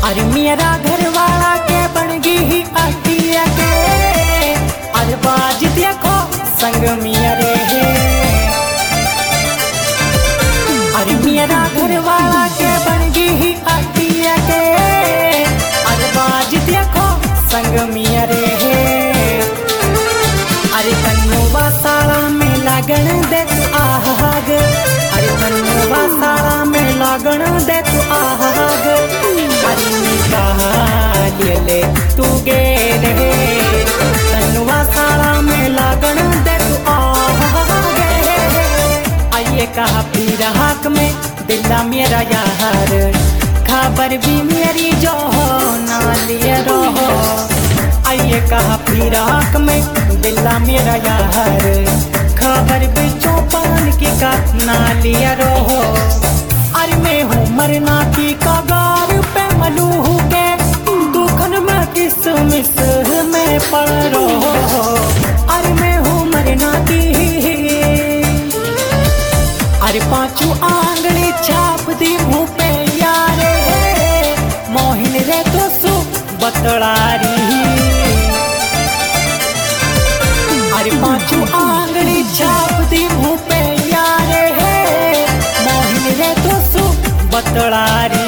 अरे मेरा घर वाला के बन गई अटिया के, अरे बाज देखो संग मेरे है। अरे मेरा घर वाला के बन गई अटिया के, अरे बाज देखो संग मेरे है। अरे कन्नुआ साला में लगन दे तू आग, अरे कन्नुआ साला में लगन दे तू आग। अरे निकाल ले तू गे रे, कन्नुआ साला में लगन दे तू आग। आइए कहा फिर हक में दिला मेरा यार, खबर भी मेरी जो हो ना लिए रहो। आइए कहा फिर हक में दिला मेरा यार, खबर भी चौपान की का ना लिया रहो। अरे मैं हूँ मरना की कगार पे मलूह के, दुखन में किसमिस में पड़ रहो। अरे मैं हूँ मरना की, अरे पांचों आंगली छाप दी मुँह पे यारे, मोहिन रे तो सु बतलारी। अरे पांचों आंगली छाप दी मुँह पे यारे, मोहिन रे तो सु बतलारी।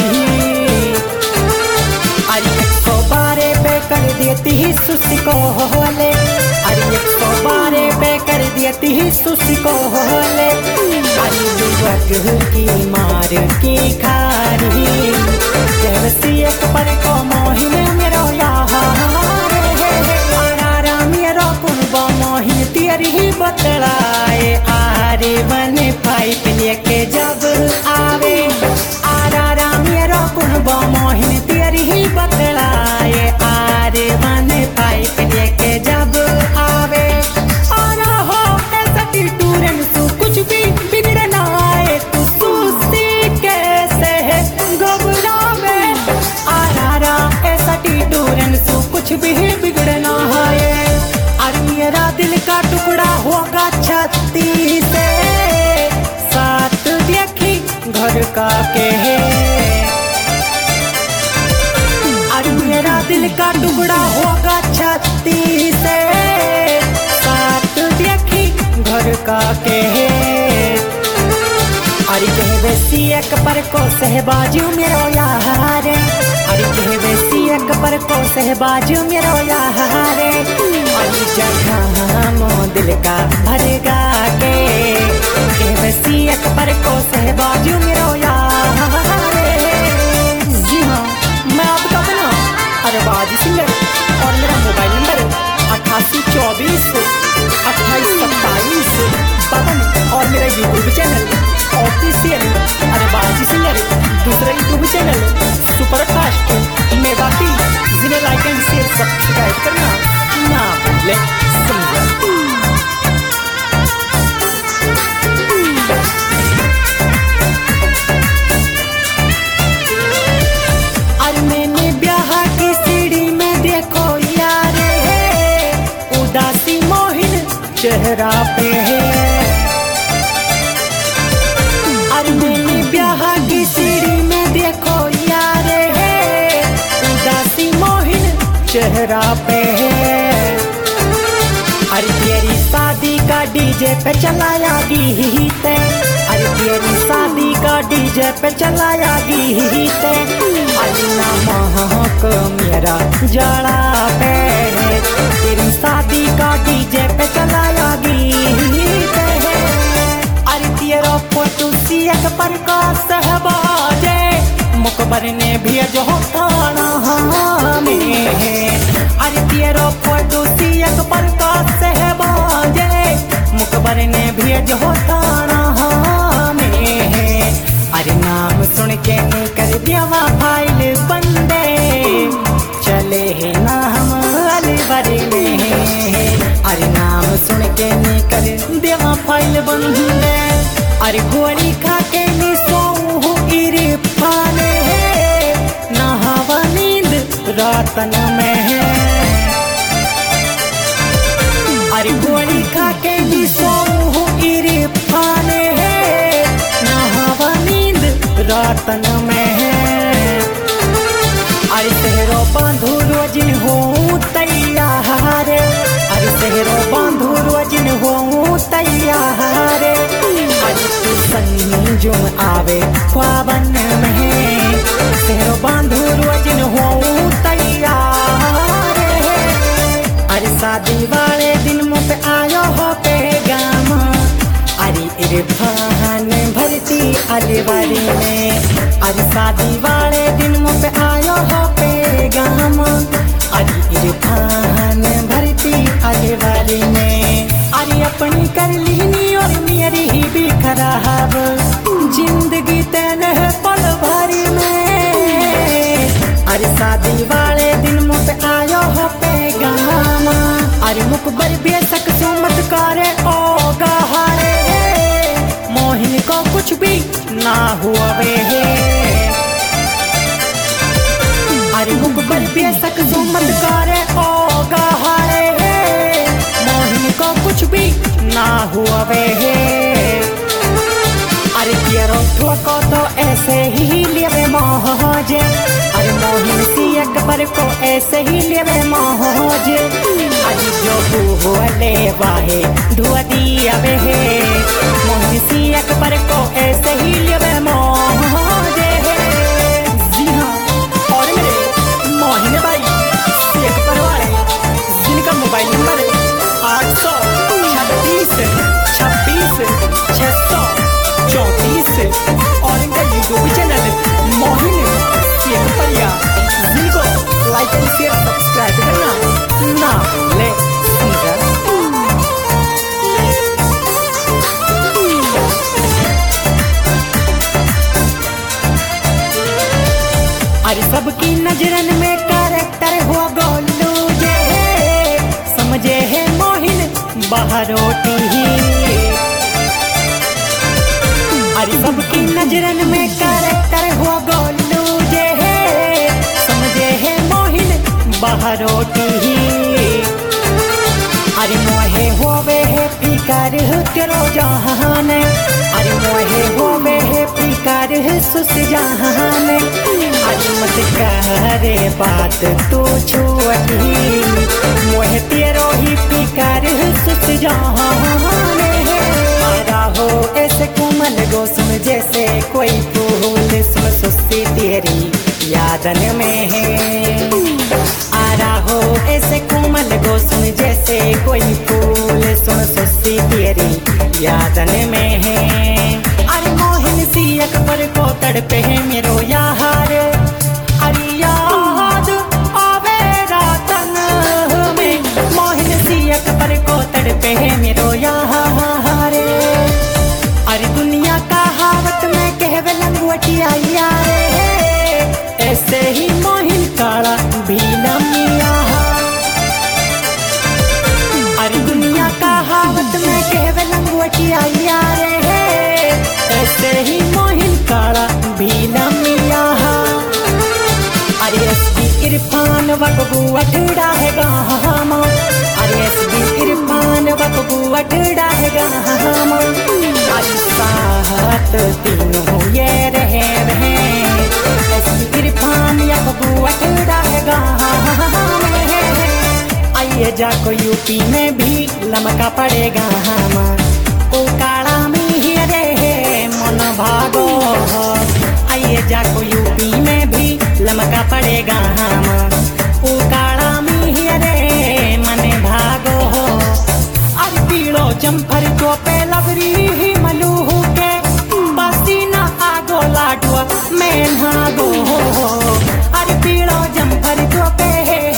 अरे 112 पे कर देती ही सुसी को होले, अरे 112 पे कर देती ही सुसी को होले। अरे युवक की मार की खारी, जैसी एक पर को मोहिन मेरो यार है। मेरो कुनबा मोहिन तेरी ही बतलाए, आरे बने पाइप लेके जब आवे। आरा मेरो कुनबा मोहिन तेरी ही बतलाए, आरे बने पाइप लेके जब आवे। आरा हो ऐसा टूरन सु कुछ भी बिगड़ ना आए, तू सुस्ती कैसे है घबरावे। आरा ऐसा टूरन सु कुछ भी बिगड़ ना आए। अरे मेरा दिल का टुकड़ा होगा छत्ती से, साथ देखी घर का के है। अरे मेरा दिल का टुकड़ा होगा छत्ती से, साथ देखी घर का के है। अरे कहवे सी एक पर को सहबाजू मेरो यार, अरे कहवे सी एक पर को सहबाजू मेरो यार। अरे जगह मो दिल का भरगा के, कहवे सी एक पर को सहबाजू मेरो यार। जी हाँ, मैं आपका बना अरबाज सिंगर, और मेरा मोबाइल नंबर 8824 2827 52, और मेरा YouTube channel official Arbaaz singer, दूसरा यूट्यूब चैनल सुपरफास्ट मेवाती। जिन्हें लाइक एंड शेयर सब्सक्राइब करना ना भूलें। अरे मैंने ब्याह की सीढ़ी में देखो यारे, उदासी मोहिन चेहरा पे है। अरे मैंने ब्याह की सीढ़ी में देखो यारे, उदासी मोहिन चेहरा पे है। अरे तेरी शादी का डीजे पे चलाया गीत, अरे तेरी शादी का डीजे पे चलाया गीत। अरे ना महक मेरा जड़ा पे, तेरी शादी का डीजे पे चलाया गीत। अरे तेरा फोटो सियक पर का सहबाजे, मुकबर ने भेजो थाना में। अरे तेरा फोटो सियक पर का सहबाजे, मुकबर ने भेजो थाना में। अरे नाम सुन के कर देवा फाइल बंदे, चले है ना हम अलवर में। अरे नाम सुन के कर देवा फाइल बंदे, अरे गोली खा के निसो इरफाने, नहावा नींद रातन में है। अरे गोली खा के निसो इरफाने, नहावा नींद रातन में है। बांधू रोजिन हो तैयार, अरे सेहरो बांधू रोजिन हो तैयार, अरे तू संजुम आवे ख्वाबन में, सेहरो बांधू रोजिन हो तैयार। अरे शादी वाले दिन मुझ पे आयो हो पैगाम, अरे इरफान भरती अलवारी में, अरे शादी वाले दिन मुझ पे आयो हो पैगाम, अरे इरफान भरती अलवारी में। अरे अपनी कर लीनी और मेरी ही भी खराब, जिंदगी तन है पल भरी में, अरे शादी वाले दिन मुझ पे आयो हो पैगाम, अरे मुकबर बेशक सुमत करे ओ गहारे, मोहिन को कुछ भी ना हुआ वे, अरे मुकबर बेशक सुमत करे ओ गहारे, मोहिन को कुछ भी ना हुआ वे। अरे तेरो ठोको तो ऐसे ही लेवे मौजे, अरे मोहिन सी अकबर को ऐसे ही लेवे मौजे, अरे जो हुए वाहे धुआ दिया वे, मोहिन सी अकबर को ऐसे ही लेवे मौजे। जी हाँ, और मेरे मोहिन भाई सी अकबर वाले जिनका मोबाइल नंबर 800-26-26-634 और इनका YouTube channel Mohin C Akbariya, जिनको लाइक और शेयर सब्सक्राइब करना ना भूले। अरे सबकी नजरन में कैरेक्टर हो गोलू जे, समझे है मोहिन बहरोटी ही, अरे सबकी नजरन में कैरेक्टर हो गोलू जे, समझे है मोहिन बहरोटी ही, अरे मोहे होवे है फिकर तेरो जहान, अरे मोहे होवे है फिकर सुस जहान, अरे मत करे बात तू छुअती, मोहे तेरो ही फिकर सुस जहान, आरा हो ऐसे कोमल गोसम जैसे कोई फूल, सुन सुस्ती तेरी यादन में है, आरा हो ऐसे कोमल गोसम जैसे कोई फूल, सुन सुस्ती तेरी यादन में है। अरे मोहिन सी अकबर को तड़पे है मेरो यार, अरे याद आवे रातन में, मोहिन सी अकबर को तड़पे है मेरो यार, अरे दुनिया का हावत में कहवे लंगोटिया यारे, ऐसे ही मोहिन काला भी लमिया, अरे दुनिया का हावत में कहवे लंगोटिया यारे, ऐसे ही मोहिन काला भी लमिया। अरे एसबी इरफान बकबू अठड़ा है गाम, अरे एसबी इरफान बकबू अठड़ा है गाम, अरे साथ तीनों ये रहे एसबी इरफान या बकबू अठड़ा है गाम, आइए जाको यूपी में भी लमका पड़ेगा हम, ओ काला में ही रे मन भागो, आइए जाको यूपी में भी लमका पड़ेगा हम, ओ काला में ही रे मन भागो, अरे पीड़ो जम्फर तो पे लबरी ही मलूह के, पसीना आगो लाडुआ मैं भागो, अरे पीड़ो जम्फर तो पे,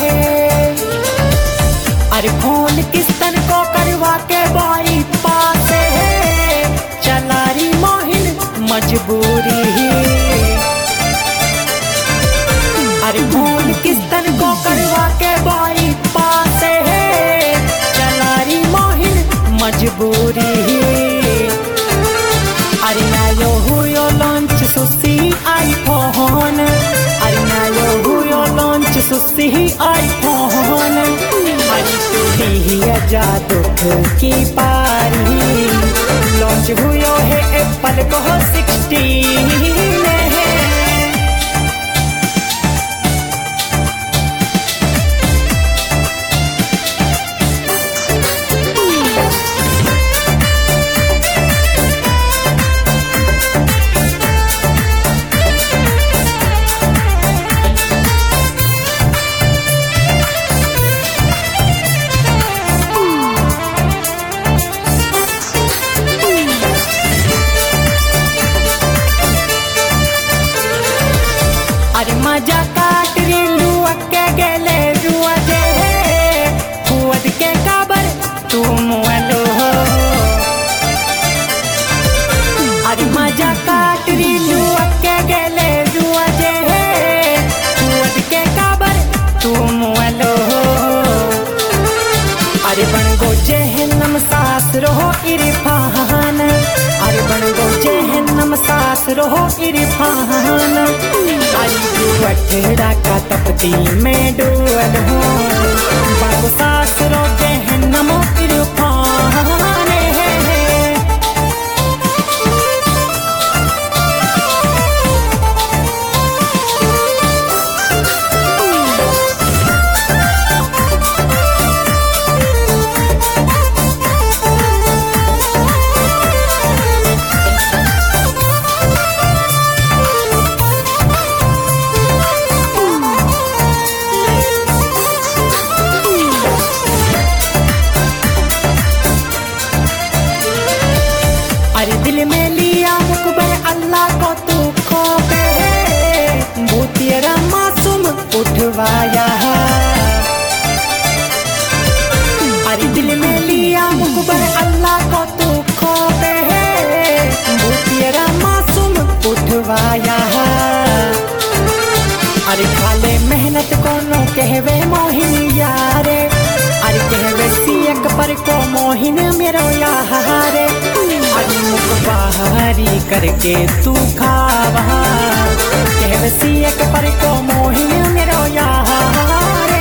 अरे फोन किस्तन को करवा के बाई पास है, चला रही मोहिन मजबूरी ही, अरे फोन किस्तन को करवा के बाई पास है, चला रही मोहिन मजबूरी ही, अरे ना यो हुयो लॉन्च सुसी आईफोन, अरे ना यो हुयो लॉन्च सुसी आईफोन, अरे टूटी जा दुख की पारी, लॉन्च हुयो है एप्पल को 16 है। मजा काट री लुआ के गेले रुआ जे खुद के काबर तू मुअलो अरे मजा काट री लुआ के गेले रुआ जे खुद के काबर तू मुअलो अरे बन गो जहन्नम सास रहो इरफान अरे बन गो जहन्नम सास रहो इरफान अरे वठड़ा का तपती में डोल हो बन गो सास रो जहन्नम इरफान अरे दिल में लिया मुकबर अल्लाह को तू खोपे भूतिया मासूम उठवाया अरे दिल में लिया मुकबर अल्लाह को तू खोपे भूतिया मासूम उठवाया अरे खाले मेहनत कोनो कहवे मोहिन यारे अरे कहवे सियक पर को मोहिन मेरो यारे अरे मुख बाहरी करके तू खावा कहवे सियक पर को मोहिन मेरो यारे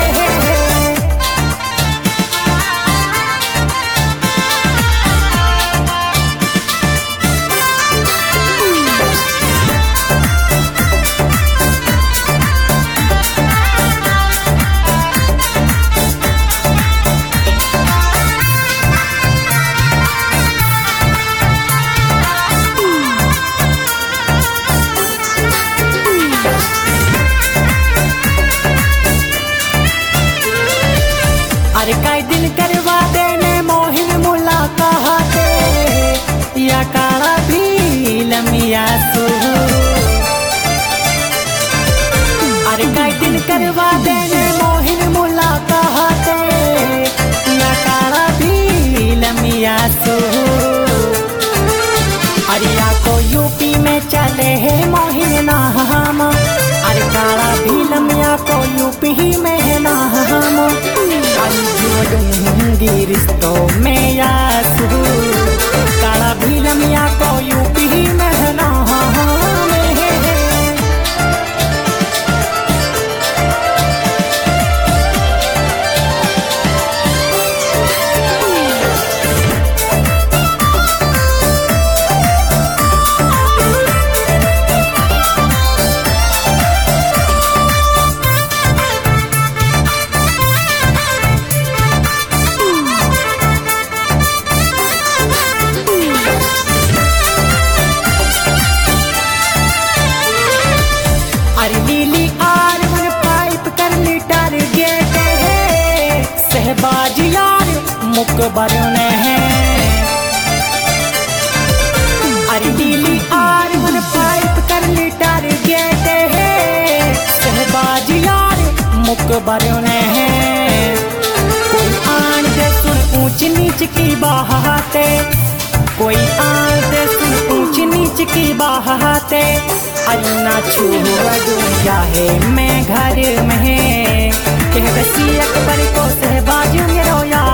अरे कई दिन करवा देने मोहिन मुलाकात या काला भी लमिया सो अरे कई दिन करवा देने मोहिन मुलाकात या काला भी लमिया सो अरे या को यूपी में चले है मोहिन नाम अरे काला भी लमिया को यूपी ही में है नाम जोड़ूंगी रिश्तों में यासू काला भी लमिया को यूपी में नाम अरे लीली आर मन पाइप कर लीटर गेट है सहबाज यार मुकबर ने है अरे लीली आर मन पाइप कर लीटर गेट है सहबाज यार मुकबर ने है कोई आन दे सुन ऊंच नीच की बातें कोई आन दे सुन ऊंच नीच की बातें अन्ना छुआ दुनिया है मैं घर में कह बसी अकबर को सहबाज मेरो यार